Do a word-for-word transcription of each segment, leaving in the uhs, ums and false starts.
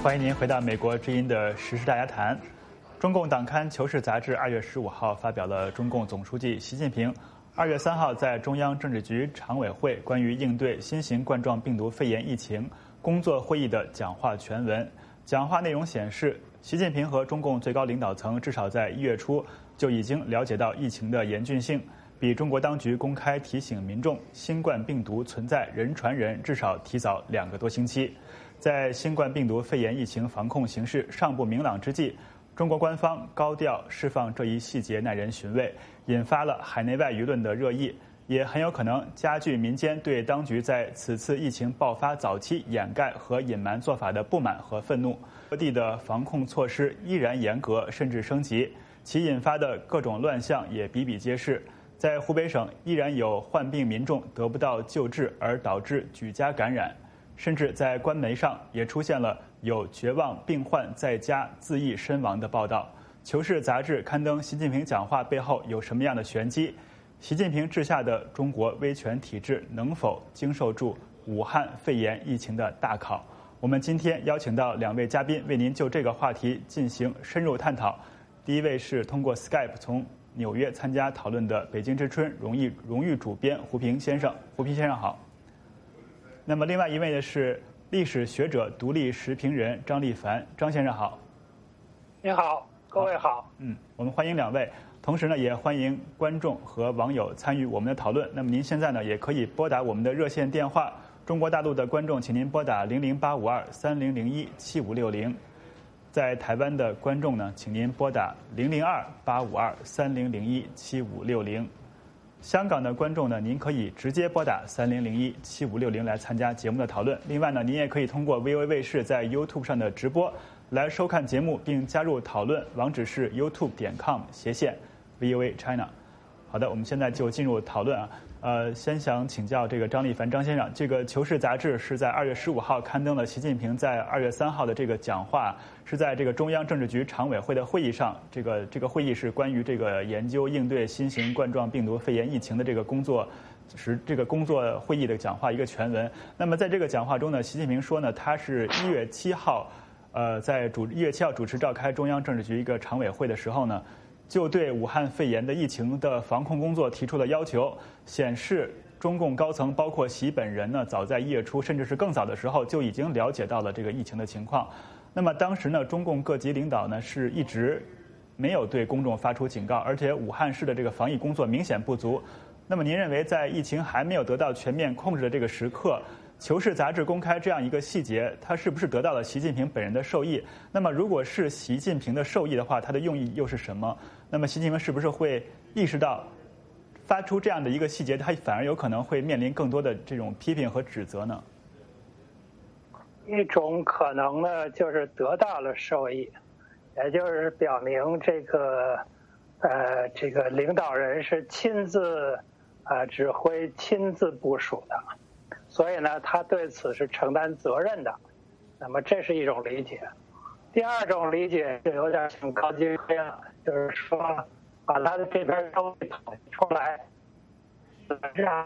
欢迎您回到美国之音的时事大家谈。中共党刊《求是》杂志二月十五号发表了中共总书记习近平二月三号在中央政治局常委会关于应对新型冠状病毒肺炎疫情工作会议的讲话全文。讲话内容显示，习近平和中共最高领导层至少在一月初就已经了解到疫情的严峻性，比中国当局公开提醒民众新冠病毒存在人传人至少提早两个多星期。在新冠病毒肺炎疫情防控形势尚不明朗之际，中国官方高调释放这一细节耐人寻味，引发了海内外舆论的热议，也很有可能加剧民间对当局在此次疫情爆发早期掩盖和隐瞒做法的不满和愤怒。各地的防控措施依然严格，甚至升级，其引发的各种乱象也比比皆是。在湖北省，依然有患病民众得不到救治而导致举家感染。甚至在官媒上也出现了有绝望病患在家自缢身亡的报道。《求是》杂志刊登习近平讲话背后有什么样的玄机？习近平治下的中国威权体制能否经受住武汉肺炎疫情的大考？我们今天邀请到两位嘉宾为您就这个话题进行深入探讨。第一位是通过 Skype 从纽约参加讨论的北京之春荣誉荣誉主编胡平先生。胡平先生好。那么另外一位呢是历史学者、独立时评人张立凡，张先生好。 你好，各位好。 嗯，我们欢迎两位，同时呢也欢迎观众和网友参与我们的讨论。那么您现在呢也可以拨打我们的热线电话，中国大陆的观众请您拨打零零八五二三零零一七五六零，在台湾的观众呢请您拨打零零二八五二三零零一七五六零。香港的观众呢，您可以直接拨打三零零一七五六零来参加节目的讨论。另外呢，您也可以通过 V O A 卫视在 YouTube 上的直播来收看节目，并加入讨论。网址是 youtube 点 com 斜线 V O A China。好的，我们现在就进入讨论啊。呃，先想请教这个张立凡张先生，这个《求是》杂志是在二月十五号刊登了习近平在二月三号的这个讲话，是在这个中央政治局常委会的会议上，这个这个会议是关于这个研究应对新型冠状病毒肺炎疫情的这个工作，是这个工作会议的讲话一个全文。那么在这个讲话中呢，习近平说呢，他是一月七号，呃，在主一月七号主持召开中央政治局一个常委会的时候呢，就对武汉肺炎的疫情的防控工作提出了要求，显示中共高层包括习本人呢，早在一月初甚至是更早的时候就已经了解到了这个疫情的情况。那么当时呢，中共各级领导呢是一直没有对公众发出警告，而且武汉市的这个防疫工作明显不足。那么您认为在疫情还没有得到全面控制的这个时刻，《求是》杂志公开这样一个细节，它是不是得到了习近平本人的授意？那么如果是习近平的授意的话，它的用意又是什么？那么习近平是不是会意识到发出这样的一个细节，他反而有可能会面临更多的这种批评和指责呢？ 一种可能呢，就是得到了授意，也就是表明这个呃这个领导人是亲自呃指挥、亲自部署的，所以呢，他对此是承担责任的。那么这是一种理解。第二种理解就有点像高级黑了，就是说把他的这边东西跑出来，这样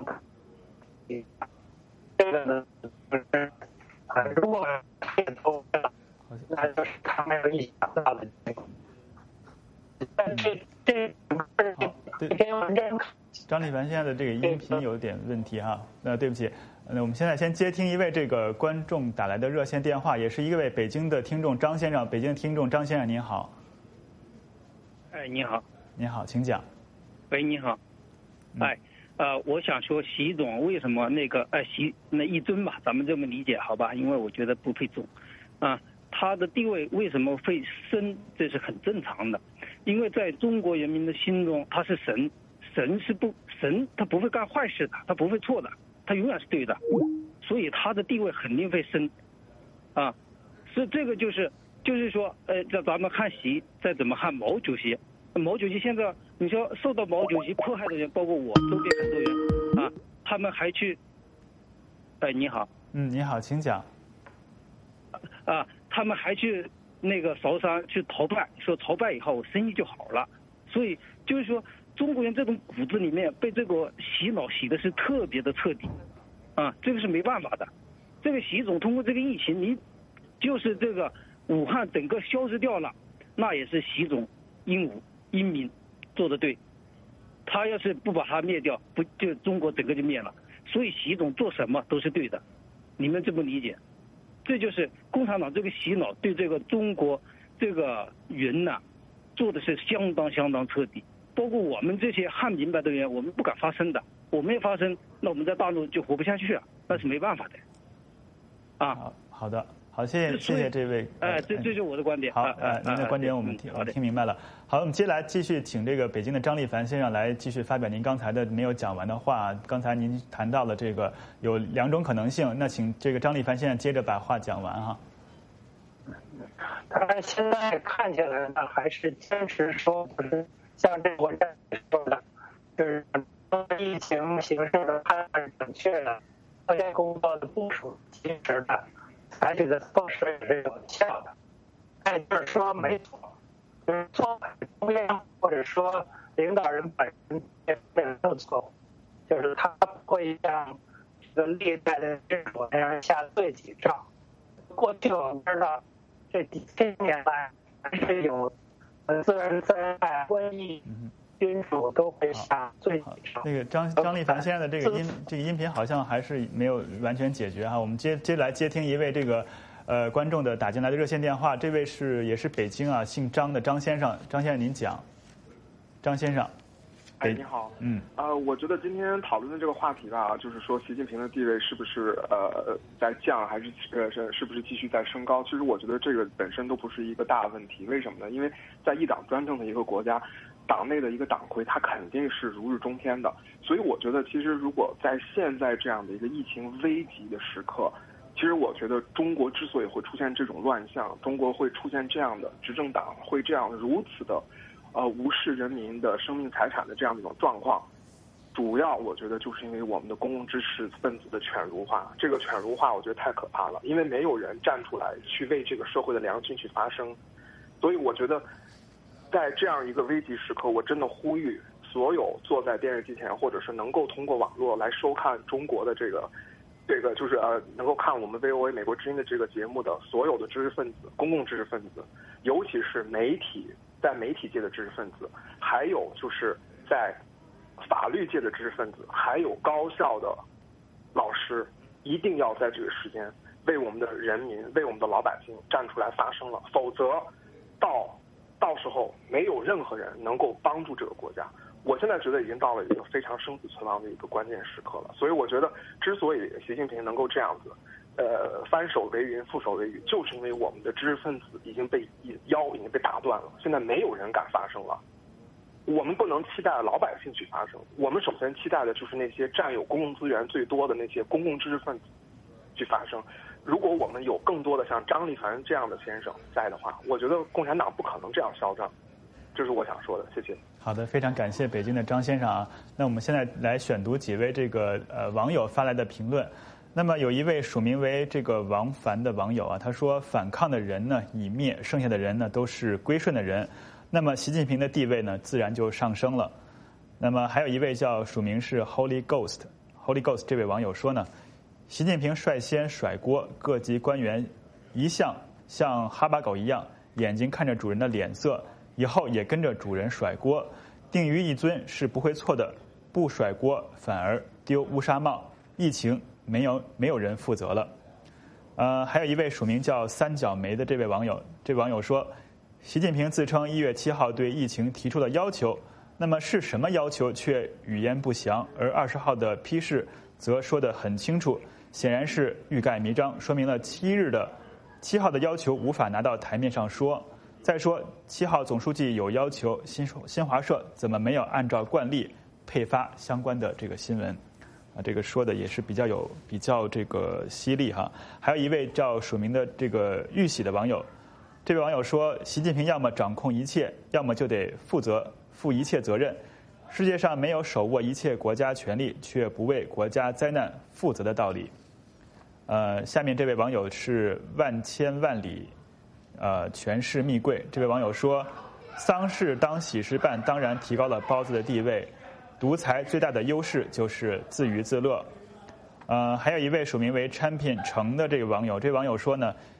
这个呢就是啊，如果这个都那就是他没有意想到的结果。但这这这篇文章， 张立凡现在的这个音频有点问题哈，那对不起。那我们现在先接听一位这个观众打来的热线电话，也是一位北京的听众张先生。北京听众张先生您好。 哎，你好。 你好，请讲。 喂，你好。哎，呃，我想说习总为什么那个呃习那一尊吧，咱们这么理解好吧？因为我觉得不配总，啊，他的地位为什么会升，这是很正常的，因为在中国人民的心中他是神，神是不神他不会干坏事的，他不会错的。他永远是对的，所以他的地位肯定会升，啊，所以这个就是就是说，呃，在咱们看习，再怎么看毛主席，毛主席现在你说受到毛主席迫害的人，包括我周边很多人啊，他们还去，哎，你好， 嗯，你好，请讲， 啊，他们还去那个韶山去朝拜，说朝拜以后生意就好了，所以就是说。中国人这种骨子里面被这个洗脑洗的是特别的彻底，啊，这个是没办法的。这个习总通过这个疫情，你就是这个武汉整个消失掉了，那也是习总英武英明做得对。他要是不把它灭掉，不就中国整个就灭了。所以习总做什么都是对的，你们这么理解？这就是共产党这个洗脑对这个中国这个人呐、啊，做的是相当相当彻底。包括我们这些汉民派的人，我们不敢发声的，我们要发声，那我们在大陆就活不下去啊，那是没办法的。啊， 好好的。好，谢谢谢谢这位。 哎，这这就是我的观点。 好，呃，您的观点我们听我听明白了。好，我们接下来继续请这个北京的张立凡先生来继续发表您刚才的没有讲完的话。刚才您谈到了这个有两种可能性，那请这个张立凡先生接着把话讲完哈。 当然，现在看起来呢，还是坚持说不是像这国家说的，就是疫情形势的判断准确的，科研工作的部署及时的。采取的措施也是有效的，但就是说没错，就是做中央或者说领导人本人也没有错误，就是他不会像这个历代的政府那样下罪己诏。过去我们知道，这几千年来还是有自然灾害、瘟疫。君主都会下罪己诏。 那个张张立凡先生的这个音这个音频好像还是没有完全解决哈。我们接接来接听一位这个呃观众的打进来的热线电话，这位是也是北京啊，姓张的张先生，张先生您讲。张先生， 哎，你好， 嗯， 呃，我觉得今天讨论的这个话题吧，就是说习近平的地位是不是呃在降，还是呃是是不是继续在升高？其实我觉得这个本身都不是一个大问题。为什么呢？因为在一党专政的一个国家，党内的一个党魁，他肯定是如日中天的。所以我觉得，其实如果在现在这样的一个疫情危急的时刻，其实我觉得中国之所以会出现这种乱象，中国会出现这样的执政党会这样如此的，呃，无视人民的生命财产的这样的一种状况，主要我觉得就是因为我们的公共知识分子的犬儒化。这个犬儒化，我觉得太可怕了，因为没有人站出来去为这个社会的良心去发声。所以我觉得，在这样一个危急时刻，我真的呼吁所有坐在电视机前，或者是能够通过网络来收看中国的这个，这个就是呃，能够看我们 V O A 美国之音的这个节目的所有的知识分子、公共知识分子，尤其是媒体，在媒体界的知识分子，还有就是在法律界的知识分子，还有高校的老师，一定要在这个时间为我们的人民、为我们的老百姓站出来发声了，否则到到时候没有任何人能够帮助这个国家。我现在觉得已经到了一个非常生死存亡的一个关键时刻了，所以我觉得之所以习近平能够这样子，呃，翻手为云，覆手为雨，就是因为我们的知识分子已经被腰已经被打断了，现在没有人敢发声了。我们不能期待老百姓去发声，我们首先期待的就是那些占有公共资源最多的那些公共知识分子去发声。如果我们有更多的像张立凡这样的先生在的话，我觉得共产党不可能这样嚣张。这是我想说的，谢谢。 好的，非常感谢北京的张先生啊。那我们现在来选读几位这个呃网友发来的评论。那么有一位署名为这个王凡的网友啊，他说反抗的人呢已灭，剩下的人呢都是归顺的人，那么习近平的地位呢自然就上升了。那么还有一位叫署名是 Holy Ghost Holy Ghost 这位网友说呢，习近平率先甩锅，各级官员一向像哈巴狗一样，眼睛看着主人的脸色，以后也跟着主人甩锅，定于一尊是不会错的，不甩锅反而丢乌纱帽，疫情没有没有人负责了。呃，还有一位署名叫三角梅的这位网友，这位网友说，习近平自称一月七号对疫情提出了要求，那么是什么要求却语焉不详，而二十号的批示则说得很清楚，显然是欲盖弥彰，说明了七日的七号的要求无法拿到台面上说。再说七号总书记有要求，新新华社怎么没有按照惯例配发相关的这个新闻？啊，这个说的也是比较有比较这个犀利哈。还有一位叫署名的这个玉喜的网友，这位网友说，习近平要么掌控一切，要么就得负责负一切责任。世界上没有手握一切国家权力却不为国家灾难负责的道理。呃，下面这位网友是万千万里。呃，权势密贵。这位网友说，丧事当喜事办，当然提高了包子的地位。独裁最大的优势就是自娱自乐。呃，还有一位署名为 Champion 成的这个网友，这位网友说呢，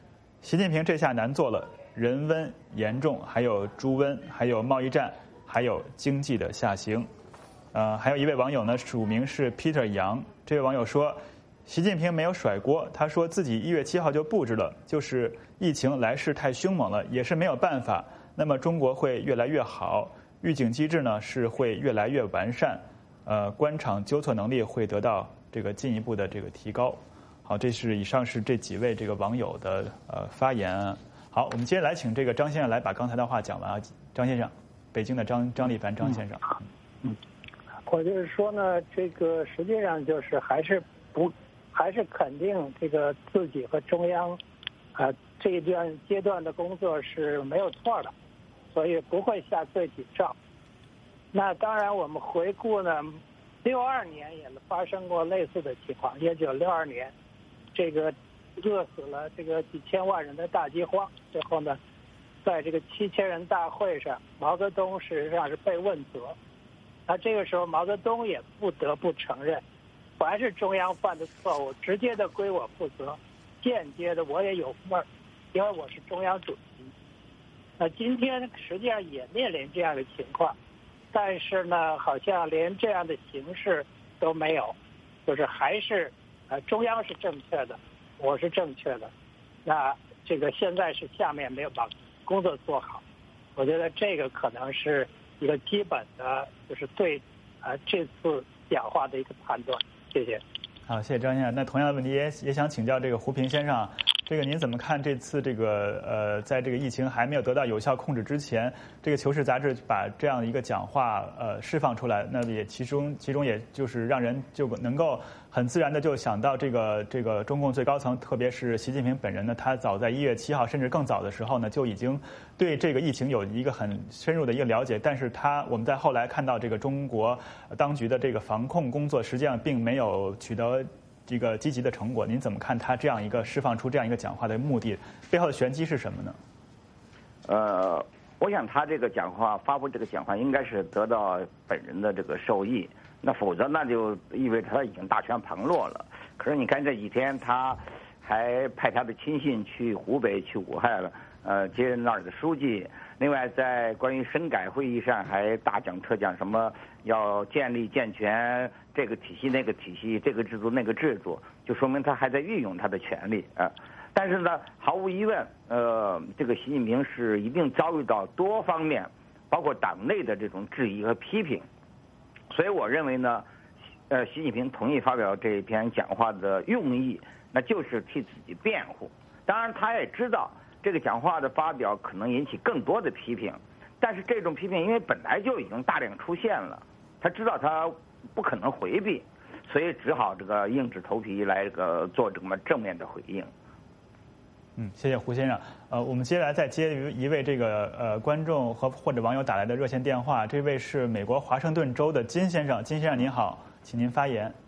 习近平这下难做了，人温严重，还有猪瘟，还有贸易战，还有经济的下行。呃，还有一位网友呢，署名是 Peter 杨，这位网友说，习近平没有甩锅，他说自己一月七号就布置了，就是疫情来势太凶猛了，也是没有办法。那么中国会越来越好，预警机制呢是会越来越完善，呃，官场纠错能力会得到这个进一步的这个提高。好，这是以上是这几位这个网友的呃发言。好，我们接着来请这个张先生来把刚才的话讲完啊。张先生，北京的张张立凡张先生。 嗯，我就是说呢，这个实际上就是还是不还是肯定这个自己和中央啊、呃、这一段阶段的工作是没有错的，所以不会下对比照。那当然，我们回顾呢，六二年也发生过类似的情况，一九六二年。这个饿死了这个几千万人的大饥荒，最后呢，在这个七千人大会上，毛泽东事实上是被问责。那这个时候，毛泽东也不得不承认，凡是中央犯的错误，直接的归我负责，间接的我也有份儿，因为我是中央主席。那今天实际上也面临这样的情况，但是呢，好像连这样的形式都没有，就是还是。呃，中央是正确的，我是正确的，那这个现在是下面没有把工作做好，我觉得这个可能是一个基本的，就是对呃这次讲话的一个判断。谢谢。 好，谢谢张先生。那同样的问题也也想请教这个胡平先生，这个您怎么看这次这个呃，在这个疫情还没有得到有效控制之前，这个《求是》杂志把这样一个讲话呃释放出来，那也其中其中也就是让人就能够很自然的就想到这个这个中共最高层，特别是习近平本人呢，他早在一月七号甚至更早的时候呢，就已经对这个疫情有一个很深入的一个了解，但是他我们在后来看到这个中国当局的这个防控工作实际上并没有取得这个积极的成果。您怎么看他这样一个释放出这样一个讲话的目的背后的玄机是什么呢？ 呃，我想他这个讲话发布这个讲话应该是得到本人的这个受益，那否则那就意味着他已经大权旁落了。可是你看这几天他还派他的亲信去湖北去武汉了，呃，接那儿的书记。另外在关于深改会议上还大讲特讲什么要建立健全这个体系那个体系，这个制度那个制度，就说明他还在运用他的权利啊。但是呢，毫无疑问，呃，这个习近平是一定遭遇到多方面，包括党内的这种质疑和批评。所以我认为呢，呃，习近平同意发表这一篇讲话的用意，那就是替自己辩护。当然，他也知道这个讲话的发表可能引起更多的批评，但是这种批评因为本来就已经大量出现了，他知道他不可能回避，所以只好这个硬着头皮来这个做这么正面的回应。 嗯，谢谢胡先生。呃，我们接下来再接一位这个呃观众和或者网友打来的热线电话，这位是美国华盛顿州的金先生。金先生您好，请您发言。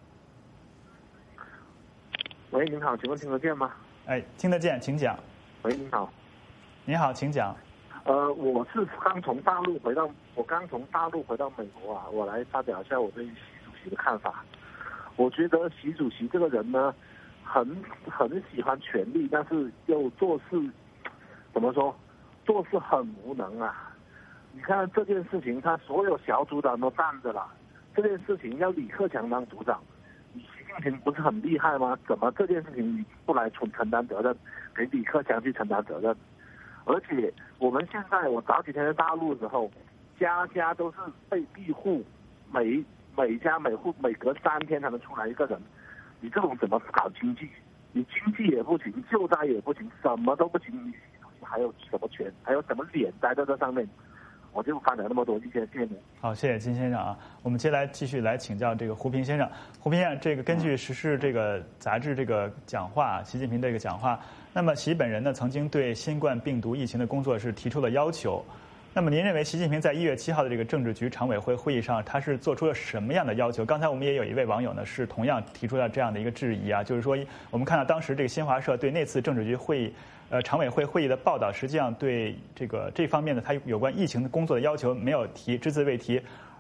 喂，您好，请问听得见吗？ 哎，听得见，请讲。 喂，您好。 您好，请讲。 呃，我是刚从大陆回到，我刚从大陆回到美国啊，我来发表一下我对习主席的看法。我觉得习主席这个人呢，很很喜欢权力，但是又做事怎么说？做事很无能啊！你看这件事情，他所有小组长都站着了，这件事情要李克强当组长，你习近平不是很厉害吗？怎么这件事情你不来承承担责任，给李克强去承担责任？而且我们现在，我早几天在大陆的时候，家家都是被庇护，每每家每户每隔三天才能出来一个人。你这种怎么搞经济？你经济也不行，救灾也不行，什么都不行，你还有什么权？还有什么脸待在这上面？我就发表那么多意见，谢谢您。 好，谢谢金先生啊。我们接下来继续来请教这个胡平先生。胡平先生，这个根据时事这个杂志这个讲话，习近平这个讲话，那么习本人呢曾经对新冠病毒疫情的工作是提出了要求。那么您认为习近平在一月七号的这个政治局常委会会议上，他是做出了什么样的要求？刚才我们也有一位网友呢，是同样提出了这样的一个质疑啊，就是说我们看到当时这个新华社对那次政治局会议，呃，常委会会议的报道，实际上对这个这方面的他有关疫情的工作的要求没有提，只字未提，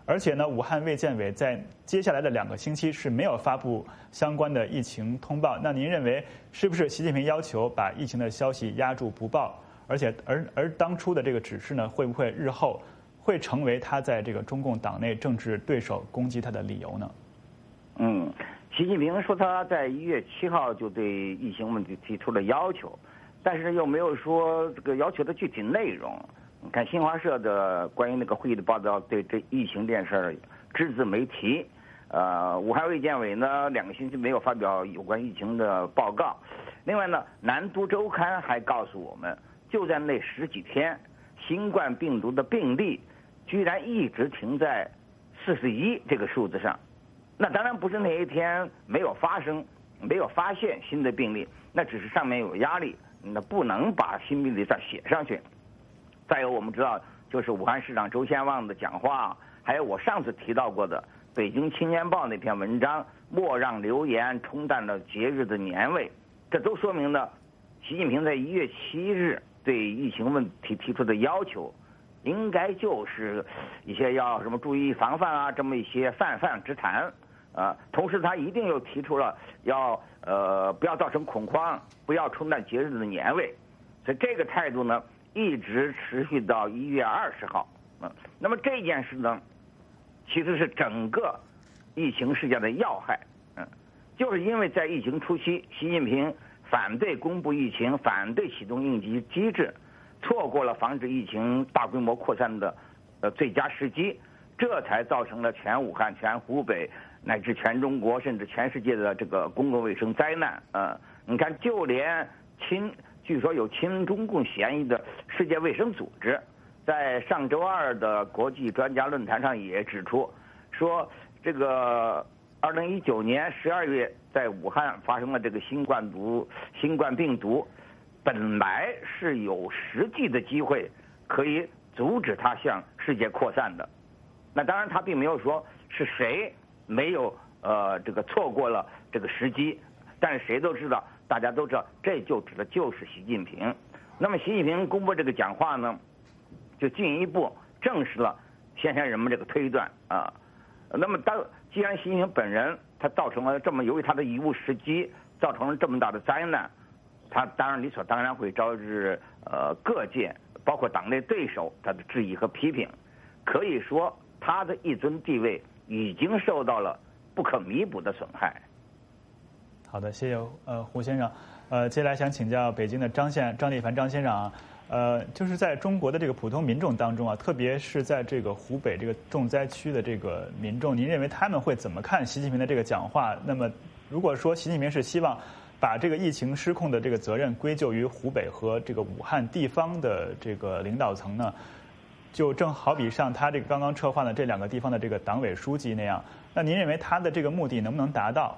而且呢，武汉卫健委在接下来的两个星期是没有发布相关的疫情通报。那您认为是不是习近平要求把疫情的消息压住不报？而且而而当初的这个指示呢，会不会日后会成为他在这个中共党内政治对手攻击他的理由呢？ 嗯，习近平说他在一月七号就对疫情问题提出了要求，但是又没有说这个要求的具体内容。你看新华社的关于那个会议的报道，对这疫情这件事儿只字没提。呃，武汉卫健委呢两个星期没有发表有关疫情的报告。另外呢，南都周刊还告诉我们，就在那十几天，新冠病毒的病例居然一直停在四十一这个数字上。那当然不是那一天没有发生，没有发现新的病例，那只是上面有压力，那不能把新病例再写上去。再有我们知道，就是武汉市长周先旺的讲话，还有我上次提到过的《北京青年报》那篇文章，莫让流言冲淡了节日的年味，这都说明了习近平在一月七日对疫情问题提出的要求，应该就是一些要什么注意防范啊，这么一些泛泛之谈啊。同时，他一定又提出了要呃不要造成恐慌，不要冲淡节日的年味。所以这个态度呢，一直持续到一月二十号。嗯，那么这件事呢，其实是整个疫情事件的要害。嗯，就是因为在疫情初期，习近平反对公布疫情，反对启动应急机制，错过了防止疫情大规模扩散的呃最佳时机，这才造成了全武汉、全湖北乃至全中国甚至全世界的这个公共卫生灾难。呃，你看，就连亲据说有亲中共嫌疑的世界卫生组织，在上周二的国际专家论坛上也指出，说这个二零一九年十二月在武汉发生了这个新冠毒新冠病毒，本来是有实际的机会可以阻止它向世界扩散的。那当然，他并没有说是谁没有呃这个错过了这个时机，但是谁都知道，大家都知道，这就指的就是习近平。那么习近平公布这个讲话呢，就进一步证实了先前人们这个推断啊。那么当既然习近平本人他造成了这么由于他的贻误时机造成了这么大的灾难，他当然理所当然会招致呃各界包括党内对手他的质疑和批评。可以说他的一尊地位已经受到了不可弥补的损害。 好的，谢谢呃胡先生。呃，接下来想请教北京的张先张立凡张先生啊，呃，就是在中国的这个普通民众当中啊，特别是在这个湖北这个重灾区的这个民众，您认为他们会怎么看习近平的这个讲话？那么，如果说习近平是希望把这个疫情失控的这个责任归咎于湖北和这个武汉地方的这个领导层呢，就正好比像他这个刚刚撤换了这两个地方的这个党委书记那样，那您认为他的这个目的能不能达到？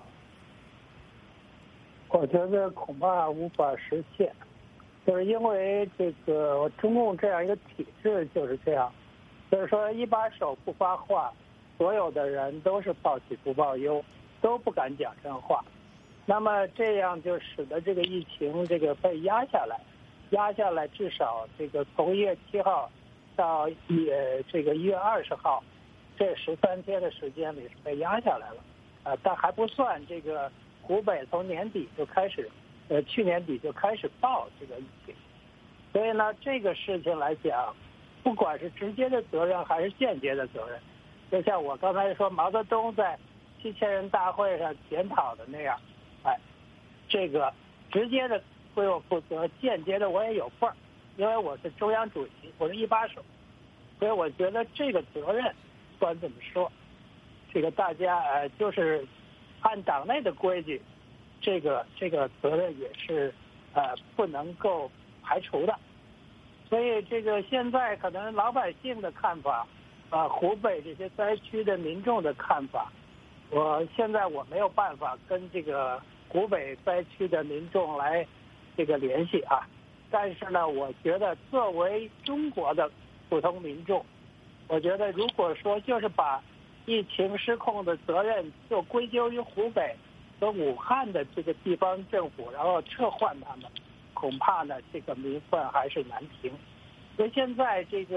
我觉得恐怕无法实现，就是因为这个中共这样一个体制就是这样，就是说一把手不发话，所有的人都是报喜不报忧，都不敢讲真话。那么这样就使得这个疫情这个被压下来，压下来至少这个从一月七号到一这个一月二十号，这十三天的时间里是被压下来了，啊、呃，但还不算这个。湖北从年底就开始，呃，去年底就开始报这个疫情，所以呢，这个事情来讲，不管是直接的责任还是间接的责任，就像我刚才说毛泽东在七千人大会上检讨的那样，哎，这个直接的归我负责，间接的我也有份儿，因为我是中央主席，我是一把手，所以我觉得这个责任，不管怎么说，这个大家呃就是。按党内的规矩，这个这个责任也是呃不能够排除的。所以这个现在可能老百姓的看法，啊、呃，湖北这些灾区的民众的看法，我现在我没有办法跟这个湖北灾区的民众来这个联系啊。但是呢，我觉得作为中国的普通民众，我觉得如果说就是把疫情失控的责任就归咎于湖北和武汉的这个地方政府，然后撤换他们，恐怕呢这个民愤还是难平。所以现在这个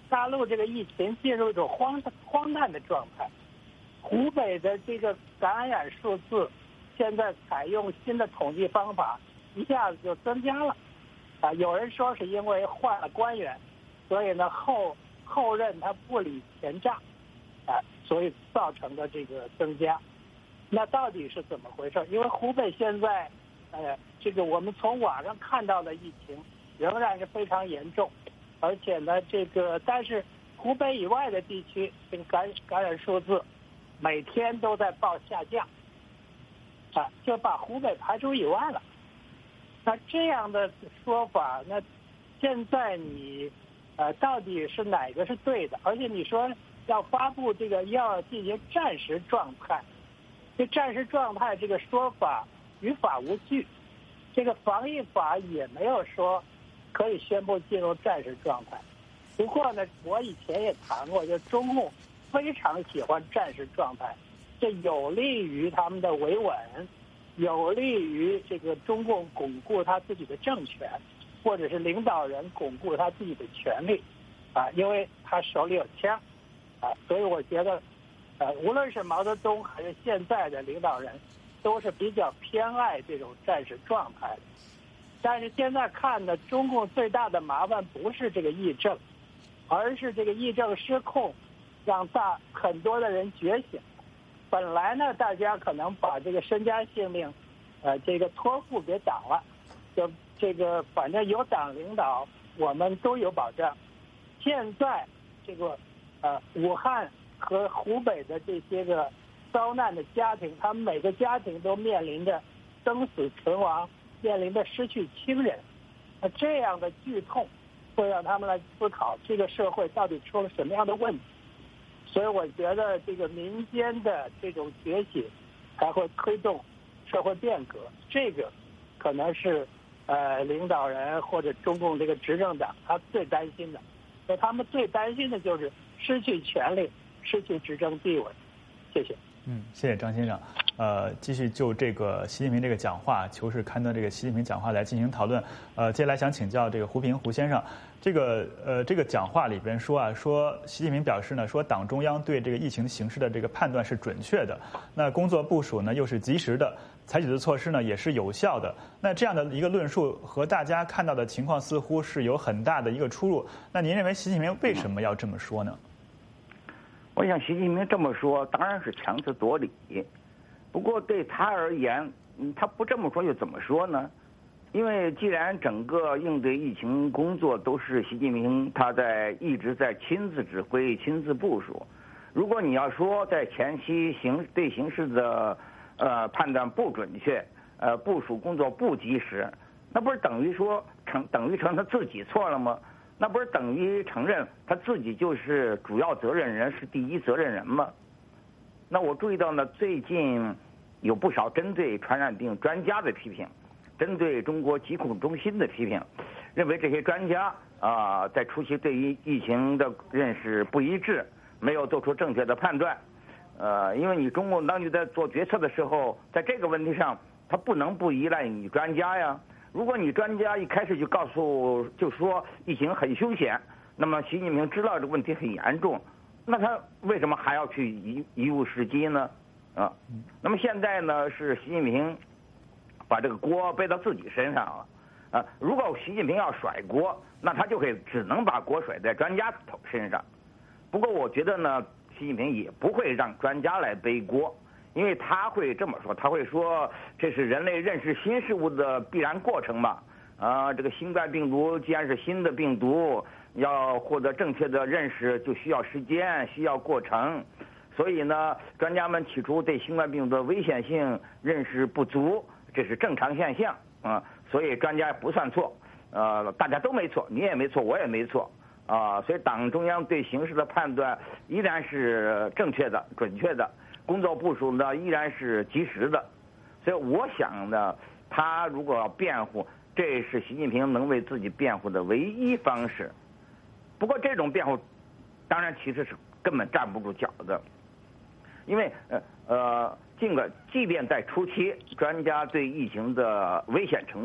大陆这个疫情进入一种荒荒诞的状态。湖北的这个感染数字，现在采用新的统计方法，一下子就增加了。啊，有人说是因为换了官员，所以呢后后任他不理前账，啊，所以造成的这个增加。那到底是怎么回事？因为湖北现在，呃，这个我们从网上看到的疫情仍然是非常严重，而且呢，这个但是湖北以外的地区，这个感感染数字每天都在报下降，啊，就把湖北排除以外了。那这样的说法，那现在你，呃，到底是哪个是对的？而且你说要发布这个要进行战时状态，这战时状态这个说法于法无据，这个防疫法也没有说可以宣布进入战时状态。不过呢，我以前也谈过，就中共非常喜欢战时状态，这有利于他们的维稳，有利于这个中共巩固他自己的政权，或者是领导人巩固他自己的权利，啊，因为他手里有枪，啊，所以我觉得，呃，无论是毛泽东还是现在的领导人，都是比较偏爱这种战时状态的。但是现在看呢，中共最大的麻烦不是这个疫症，而是这个疫症失控，让大很多的人觉醒。本来呢，大家可能把这个身家性命，呃，这个托付给党了，就这个反正有党领导，我们都有保障。现在这个呃，武汉和湖北的这些个遭难的家庭，他们每个家庭都面临着生死存亡，面临着失去亲人。那这样的剧痛，会让他们来思考这个社会到底出了什么样的问题。所以我觉得这个民间的这种觉醒，才会推动社会变革。这个可能是呃领导人或者中共这个执政党他最担心的。所以他们最担心的就是失去权力，失去执政地位。谢谢。 嗯，谢谢张先生。呃，继续就这个习近平这个讲话，求是刊登这个习近平讲话来进行讨论。呃，接下来想请教这个胡平胡先生，这个呃这个讲话里边说啊，说习近平表示呢，说党中央对这个疫情形势的这个判断是准确的，那工作部署呢又是及时的，采取的措施呢也是有效的。那这样的一个论述和大家看到的情况似乎是有很大的一个出入。那您认为习近平为什么要这么说呢？ 我想习近平这么说当然是强词夺理，不过对他而言，他不这么说又怎么说呢？因为既然整个应对疫情工作都是习近平他在一直在亲自指挥、亲自部署，如果你要说在前期形对形势的呃判断不准确，呃部署工作不及时，那不是等于说成等于成他自己错了吗？那不是等于承认他自己就是主要责任人，是第一责任人吗？那我注意到呢，最近有不少针对传染病专家的批评，针对中国疾控中心的批评，认为这些专家啊、呃，在初期对于疫情的认识不一致，没有做出正确的判断。呃，因为你中共当局在做决策的时候，在这个问题上，他不能不依赖你专家呀。如果你专家一开始就告诉就说疫情很凶险，那么习近平知道这个问题很严重，那他为什么还要去贻贻误时机呢？啊，那么现在呢是习近平把这个锅背到自己身上了。啊，如果习近平要甩锅，那他就会只能把锅甩在专家头身上。不过我觉得呢，习近平也不会让专家来背锅。因为他会这么说，他会说这是人类认识新事物的必然过程嘛。啊，这个新冠病毒既然是新的病毒，要获得正确的认识就需要时间，需要过程。所以呢，专家们起初对新冠病毒的危险性认识不足，这是正常现象啊。所以专家不算错，呃，大家都没错，你也没错，我也没错啊。所以党中央对形势的判断依然是正确的、准确的。工作部署呢依然是及时的，所以我想呢，他如果要辩护，这是习近平能为自己辩护的唯一方式。不过这种辩护，当然其实是根本站不住脚的，因为呃呃，尽管即便在初期，专家对疫情的危险程度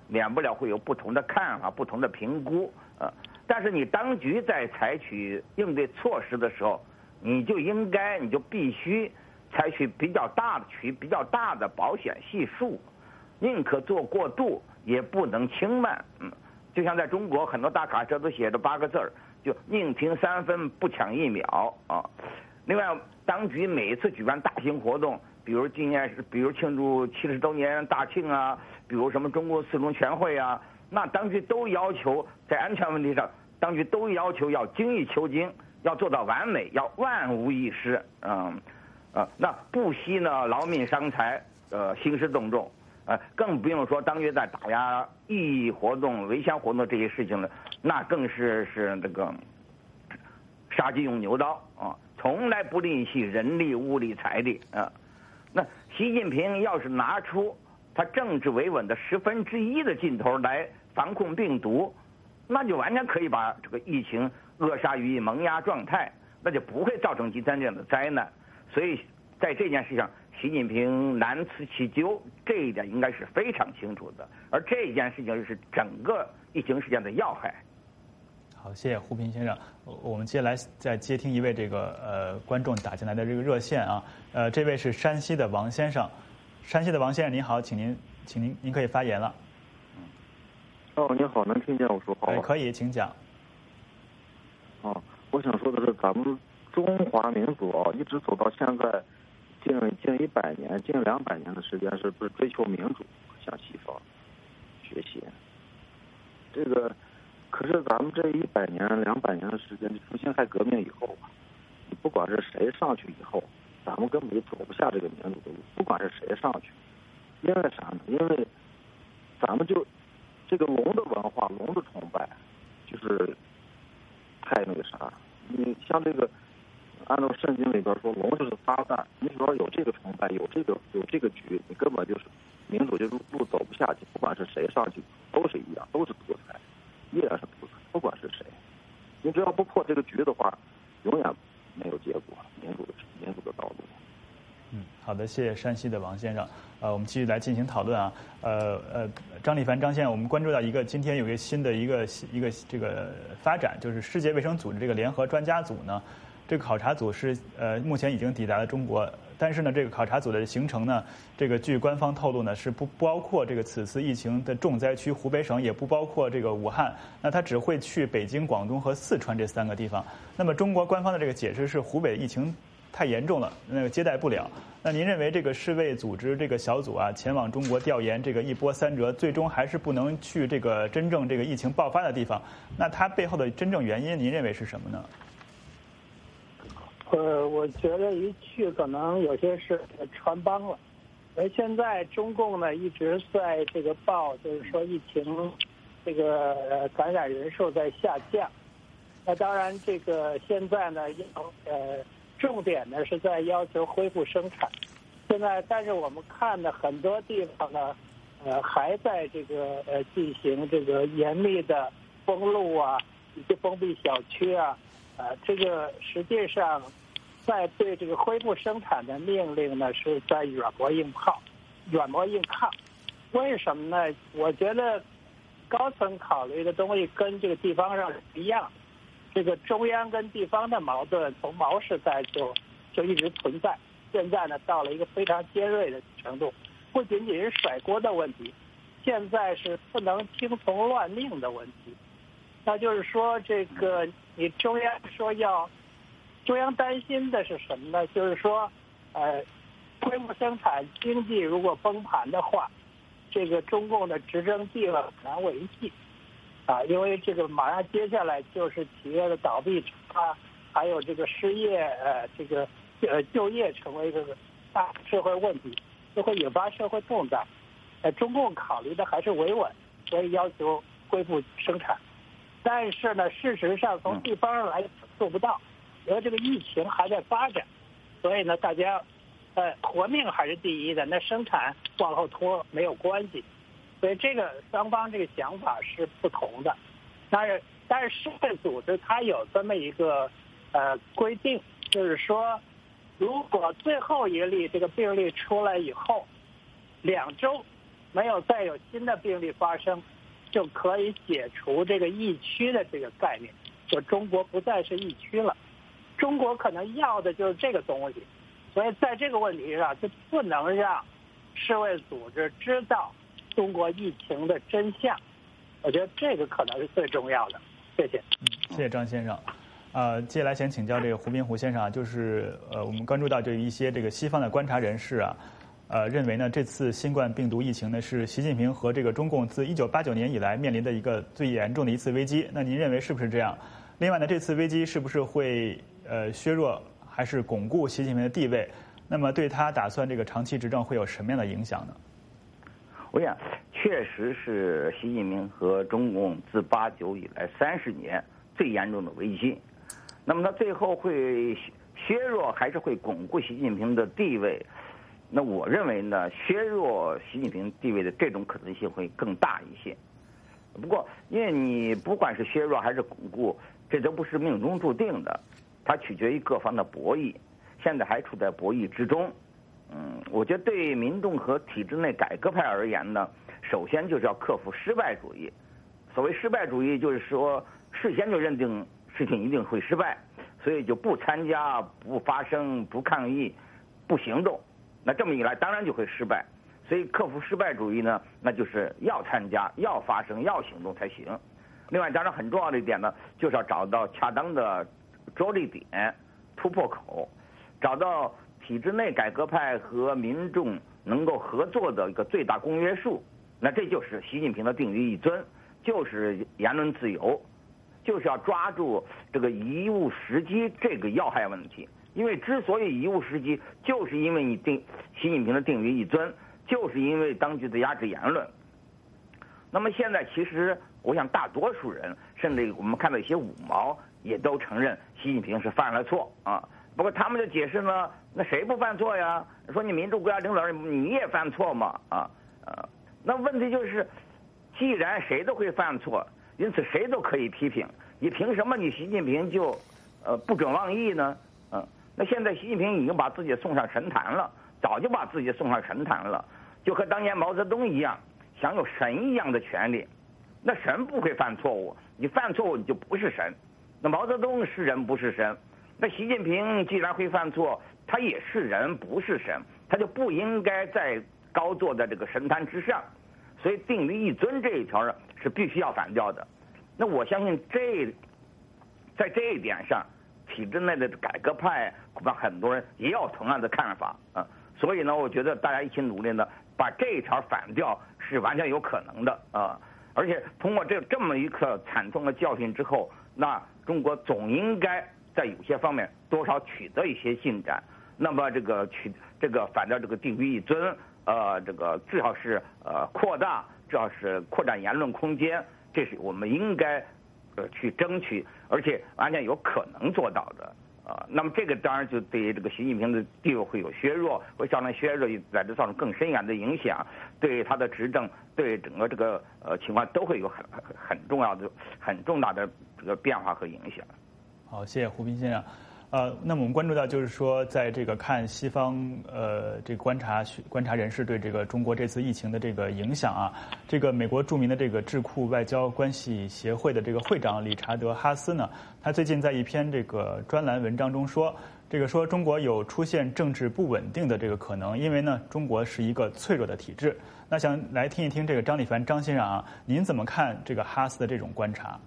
免不了会有不同的看法、不同的评估，呃，但是你当局在采取应对措施的时候，你就应该，你就必须采取比较大的、取比较大的保险系数，宁可做过度，也不能轻慢。嗯，就像在中国，很多大卡车都写着八个字儿，就宁停三分，不抢一秒啊。另外，当局每次举办大型活动，比如今年是，比如庆祝七十周年大庆啊，比如什么中共四中全会啊，那当局都要求在安全问题上，当局都要求要精益求精，要做到完美，要万无一失。嗯，呃，那不惜呢劳民伤财，呃，兴师动众，呃，更不用说当局在打压异议活动、违宪活动这些事情了，那更是是那个杀鸡用牛刀啊，从来不吝惜人力、物力、财力啊。那习近平要是拿出他政治维稳的十分之一的劲头来防控病毒，那就完全可以把这个疫情扼杀于萌芽状态，那就不会造成今天这样的灾难。所以在这件事上，习近平难辞其咎，这一点应该是非常清楚的。而这件事情是整个疫情事件的要害。 好，谢谢胡平先生。我们接下来再接听一位这个呃观众打进来的这个热线啊，呃，这位是山西的王先生。山西的王先生您好，请您，请您，您可以发言了。 哦，您好，能听见我说话吗？ 哎，可以，请讲。 哦，我想说的是，咱们中华民族啊，一直走到现在，近近一百年、近两百年的时间，是不是追求民主，向西方学习？这个。可是咱们这一百年、两百年的时间，从辛亥革命以后，你不管是谁上去以后，咱们根本就走不下这个民主的路。不管是谁上去，因为啥呢？因为咱们就这个龙的文化、龙的崇拜，就是太那个啥。你像这个，按照圣经里边说，龙就是撒旦。你只要有这个崇拜，有这个有这个局，你根本就是民主这路路走不下去。不管是谁上去，都是一样，都是独裁。依然是独裁，不管是谁，你只要不破这个局的话，永远没有结果，民主的民主的道路。 嗯，好的，谢谢山西的王先生。呃，我们继续来进行讨论啊。呃呃，张立凡张先生，我们关注到一个今天有一个新的一个一个这个发展，就是世界卫生组织这个联合专家组呢，这个考察组是呃目前已经抵达了中国。但是呢，这个考察组的行程呢，这个据官方透露呢，是不包括这个此次疫情的重灾区湖北省，也不包括这个武汉。那他只会去北京、广东和四川这三个地方。那么中国官方的这个解释是湖北疫情太严重了，那个接待不了。那您认为这个世卫组织这个小组啊，前往中国调研这个一波三折，最终还是不能去这个真正这个疫情爆发的地方？那它背后的真正原因，您认为是什么呢？ 呃，我觉得一去可能有些是穿帮了，而现在中共呢一直在这个报，就是说疫情这个感染人数在下降。那当然，这个现在呢要呃重点呢是在要求恢复生产。现在，但是我们看呢很多地方呢，呃还在这个呃进行这个严密的封路啊，以及封闭小区啊。呃，这个实际上，在对这个恢复生产的命令呢，是在软磨硬泡，软磨硬抗。为什么呢？我觉得高层考虑的东西跟这个地方上是一样。这个中央跟地方的矛盾从毛时代就就一直存在，现在呢到了一个非常尖锐的程度，不仅仅是甩锅的问题，现在是不能听从乱命的问题。那就是说，这个你中央说要，中央担心的是什么呢？就是说，呃，恢复生产经济如果崩盘的话，这个中共的执政地位很难维系，啊，因为这个马上接下来就是企业的倒闭啊，还有这个失业，呃，这个呃就业成为这个大社会问题，就会引发社会动荡。呃，中共考虑的还是维稳，所以要求恢复生产。但是呢，事实上从地方上来做不到，因为这个疫情还在发展，所以呢，大家呃活命还是第一的，那生产往后拖没有关系，所以这个双方这个想法是不同的。但是但是世卫组织它有这么一个呃规定，就是说，如果最后一例这个病例出来以后，两周没有再有新的病例发生，就可以解除这个疫区的这个概念，就中国不再是疫区了。中国可能要的就是这个东西，所以在这个问题上就不能让世卫组织知道中国疫情的真相。我觉得这个可能是最重要的。谢谢。 嗯，谢谢张先生。呃，接下来想请教这个胡斌胡先生啊，就是呃，我们关注到这一些这个西方的观察人士啊，呃，认为呢这次新冠病毒疫情呢是习近平和这个中共自一九八九年以来面临的一个最严重的一次危机。那您认为是不是这样？另外呢，这次危机是不是会呃削弱还是巩固习近平的地位？那么对他打算这个长期执政会有什么样的影响呢？ 我想，确实是习近平和中共自八九以来三十年最严重的危机。那么他最后会削弱还是会巩固习近平的地位？那我认为呢，削弱习近平地位的这种可能性会更大一些。不过，因为你不管是削弱还是巩固，这都不是命中注定的，它取决于各方的博弈。现在还处在博弈之中。嗯，我觉得对民众和体制内改革派而言呢，首先就是要克服失败主义。所谓失败主义，就是说事先就认定事情一定会失败，所以就不参加、不发声、不抗议、不行动。那这么一来，当然就会失败。所以克服失败主义呢，那就是要参加、要发声、要行动才行。另外，当然很重要的一点呢，就是要找到恰当的着力点、突破口，找到体制内改革派和民众能够合作的一个最大公约数。那这就是习近平的定于一尊，就是言论自由，就是要抓住这个贻误时机这个要害问题。因为之所以贻误时机，就是因为你定习近平的定于一尊，就是因为当局的压制言论。那么现在其实我想大多数人，甚至我们看到一些五毛也都承认习近平是犯了错啊。不过他们的解释呢，那谁不犯错呀？说你民主国家领导人你也犯错嘛啊呃，那问题就是，既然谁都会犯错，因此谁都可以批评，你凭什么你习近平就呃不准妄议呢？嗯、呃，那现在习近平已经把自己送上神坛了，早就把自己送上神坛了，就和当年毛泽东一样，享有神一样的权利。那神不会犯错误，你犯错误你就不是神。那毛泽东是人不是神。那习近平既然会犯错，他也是人不是神，他就不应该在高坐在这个神坛之上，所以定于一尊这一条是必须要反掉的。那我相信这在这一点上，体制内的改革派恐怕很多人也有同样的看法啊。所以呢，我觉得大家一起努力呢，把这一条反掉是完全有可能的啊。而且通过这这么一个惨痛的教训之后，那中国总应该在有些方面多少取得一些进展，那么这个取这个反正这个定于一尊，呃，这个至少是呃扩大，至少是扩展言论空间，这是我们应该呃去争取，而且完全有可能做到的啊、呃。那么这个当然就对这个习近平的地位会有削弱，会造成削弱，乃至造成更深远的影响，对他的执政，对整个这个呃情况都会有很很很重要的、很重大的这个变化和影响。 好，谢谢胡斌先生。呃，那么我们关注到，就是说，在这个看西方呃这个观察观察人士对这个中国这次疫情的这个影响啊，这个美国著名的这个智库外交关系协会的这个会长理查德·哈斯呢，他最近在一篇这个专栏文章中说，这个说中国有出现政治不稳定的这个可能，因为呢，中国是一个脆弱的体制。那想来听一听这个张立凡张先生啊，您怎么看这个哈斯的这种观察？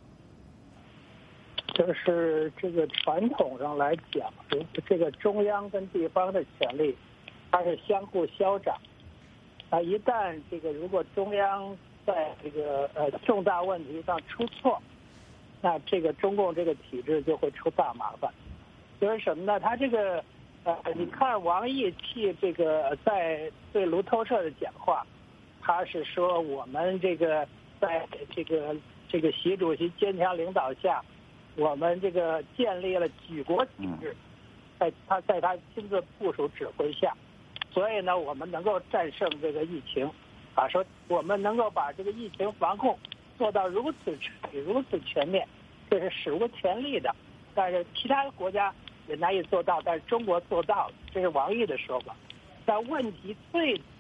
就是这个传统上来讲，这个中央跟地方的权力，它是相互消长。啊，一旦这个如果中央在这个呃重大问题上出错，那这个中共这个体制就会出大麻烦。就是什么呢？他这个呃，你看王毅替这个在对路透社的讲话，他是说我们这个在这个这个习主席坚强领导下。我们这个建立了举国体制，在他在他亲自部署指挥下，所以呢，我们能够战胜这个疫情，啊，说我们能够把这个疫情防控做到如此彻底、如此全面，这是史无前例的。但是其他国家也难以做到，但是中国做到了，这是王毅的说法。但问题最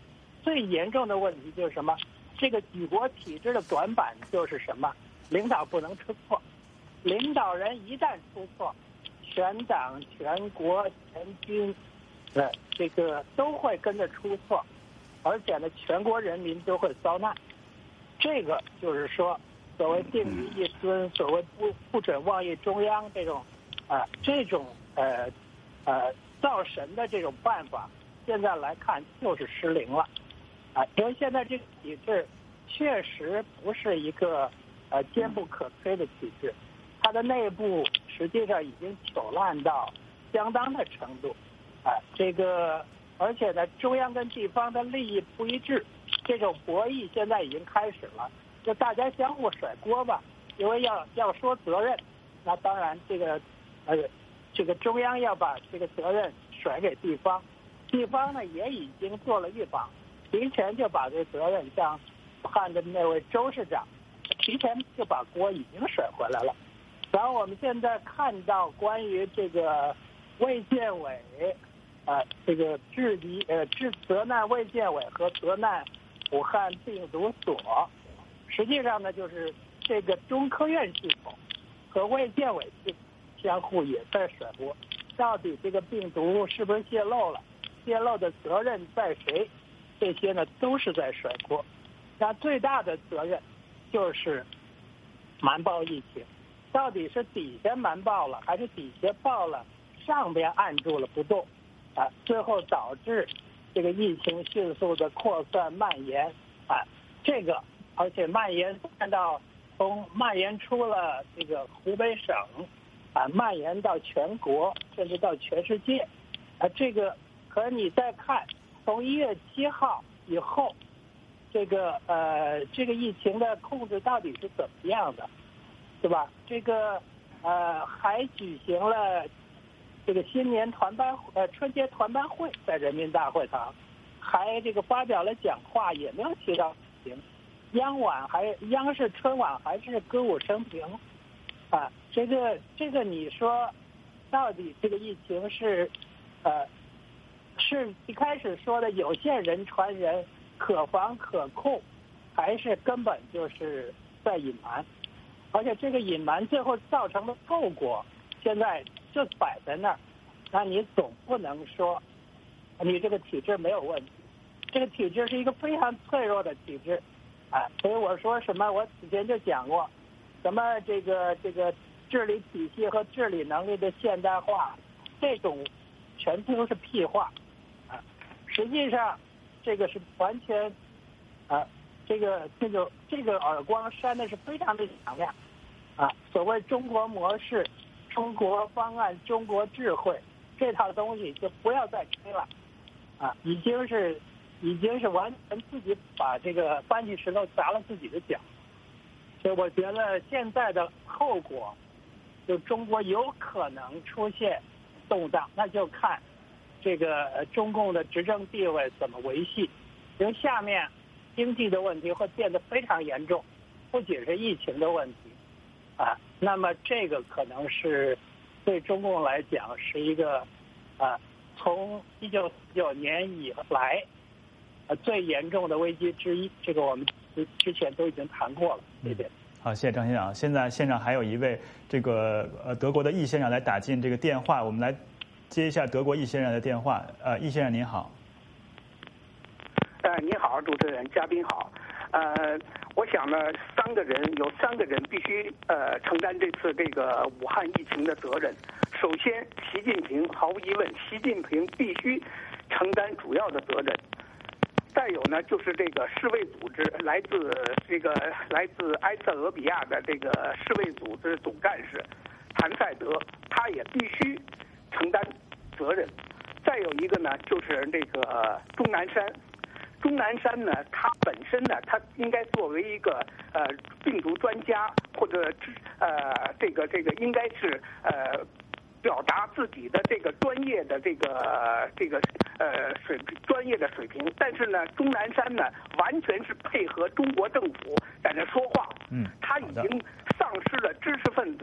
最严重的问题就是什么？这个举国体制的短板就是什么？领导不能出错，领导人一旦出错，全党全国全军，呃，这个都会跟着出错，而且呢，全国人民都会遭难。这个就是说，所谓定于一尊，所谓不不准妄议中央这种，啊、呃，这种呃呃造神的这种办法，现在来看就是失灵了，啊、呃，因为现在这个体制确实不是一个呃坚不可摧的体制，它的内部实际上已经糗烂到相当的程度，啊、呃，这个而且呢，中央跟地方的利益不一致，这种博弈现在已经开始了，就大家相互甩锅吧，因为要要说责任，那当然这个呃这个中央要把这个责任甩给地方，地方呢也已经做了预防，提前就把这个责任像武汉的那位周市长，提前就把锅已经甩回来了。然后我们现在看到关于这个卫健委，呃，这个质疑呃质责难卫健委和责难武汉病毒所，实际上呢就是这个中科院系统和卫健委系统相互也在甩锅，到底这个病毒是不是泄露了，泄露的责任在谁，这些呢都是在甩锅。那最大的责任就是瞒报疫情，到底是底下瞒报了，还是底下报了，上边按住了不动，啊，最后导致这个疫情迅速的扩散蔓延，啊，这个而且蔓延看到从蔓延出了这个湖北省，啊，蔓延到全国，甚至到全世界，啊，这个可你再看从一月七号以后。这个呃，这个疫情的控制到底是怎么样的，对吧？这个呃，还举行了这个新年团班呃春节团班会，在人民大会堂，还这个发表了讲话，也没有提到疫情。央晚还央视春晚还是歌舞升平，啊，这个这个你说，到底这个疫情是呃，是一开始说的有限人传人？可防可控，还是根本就是在隐瞒，而且这个隐瞒最后造成的后果，现在就摆在那儿，那你总不能说你这个体制没有问题，这个体制是一个非常脆弱的体制，啊，所以我说什么，我之前就讲过，什么这个这个治理体系和治理能力的现代化，这种全都是屁话，啊，实际上。这个是完全，啊，这个这个这个耳光扇的是非常的响亮，啊，所谓中国模式、中国方案、中国智慧这套东西就不要再吹了，啊，已经是已经是完全自己把这个搬起石头砸了自己的脚，所以我觉得现在的后果，就中国有可能出现动荡，那就看。这个中共的执政地位怎么维系？因为下面经济的问题会变得非常严重，不仅是疫情的问题，啊，那么这个可能是对中共来讲是一个啊，从一九四九年以来呃最严重的危机之一。这个我们之前都已经谈过了，谢谢。 好，谢谢张先生。现在现场还有一位这个呃德国的易先生来打进这个电话，我们来。接一下德国易先生的电话，呃，易先生您好。 呃，你好，主持人，嘉宾好。呃，我想呢，三个人有三个人必须呃承担这次这个武汉疫情的责任。首先，习近平，毫无疑问，习近平必须承担主要的责任。再有呢，就是这个世卫组织来自这个来自埃塞俄比亚的这个世卫组织总干事谭赛德，他也必须承担责任。再有一个呢，就是这个钟南山。钟南山呢，他本身呢，他应该作为一个呃病毒专家，或者呃这个这个应该是呃表达自己的这个专业的这个这个呃水专业的水平。但是呢，钟南山呢，完全是配合中国政府在那说话。嗯，他已经丧失了知识分子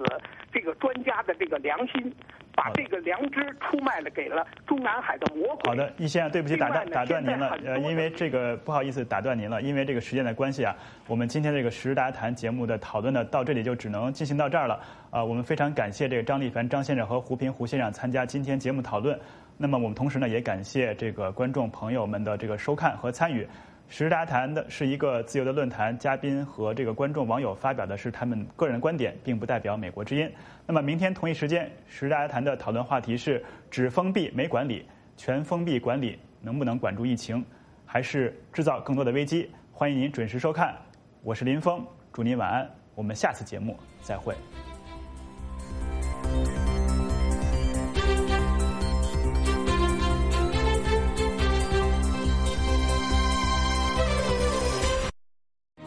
子这个专家的这个良心，把这个良知出卖了给了中南海的魔鬼。 好的，易先生，对不起，打断打断您了，呃，因为这个不好意思打断您了，因为这个时间的关系啊，我们今天这个时事大家谈节目的讨论呢，到这里就只能进行到这儿了。啊，我们非常感谢这个张立凡张先生和胡平胡先生参加今天节目讨论。那么我们同时呢，也感谢这个观众朋友们的这个收看和参与。时事大家谈的是一个自由的论坛，嘉宾和这个观众网友发表的是他们个人观点，并不代表美国之音。那么明天同一时间，时事大家谈的讨论话题是：只封闭没管理，全封闭管理能不能管住疫情，还是制造更多的危机？欢迎您准时收看，我是林峰，祝您晚安，我们下次节目再会。